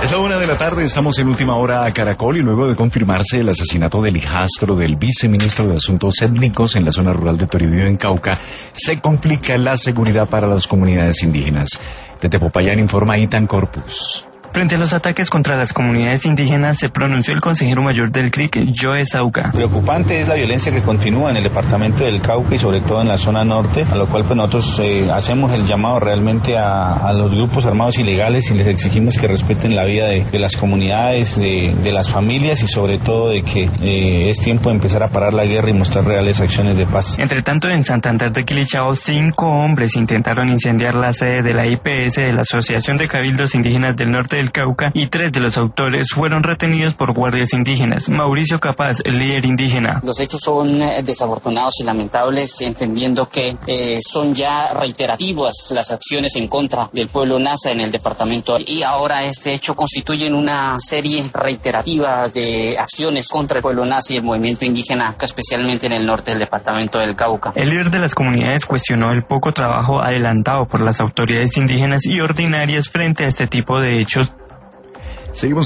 Es la 1:00 p.m, estamos en Última Hora Caracol y luego de confirmarse el asesinato del hijastro del viceministro de Asuntos Étnicos en la zona rural de Toribio, en Cauca, se complica la seguridad para las comunidades indígenas. Desde Popayán informa Itan Corpus. Frente a los ataques contra las comunidades indígenas se pronunció el consejero mayor del CRIC, Joe Sauca. Preocupante es la violencia que continúa en el departamento del Cauca y sobre todo en la zona norte, a lo cual pues nosotros hacemos el llamado realmente a los grupos armados ilegales y les exigimos que respeten la vida de las comunidades, de las familias y sobre todo de que es tiempo de empezar a parar la guerra y mostrar reales acciones de paz. Entre tanto, en Santander de Quilichao, 5 hombres intentaron incendiar la sede de la IPS de la Asociación de Cabildos Indígenas del Norte del Cauca y 3 de los autores fueron retenidos por guardias indígenas. Mauricio Capaz, el líder indígena. Los hechos son desafortunados y lamentables, entendiendo que son ya reiterativas las acciones en contra del pueblo Nasa en el departamento, y ahora este hecho constituye una serie reiterativa de acciones contra el pueblo Nasa y el movimiento indígena, especialmente en el norte del departamento del Cauca. El líder de las comunidades cuestionó el poco trabajo adelantado por las autoridades indígenas y ordinarias frente a este tipo de hechos. Seguimos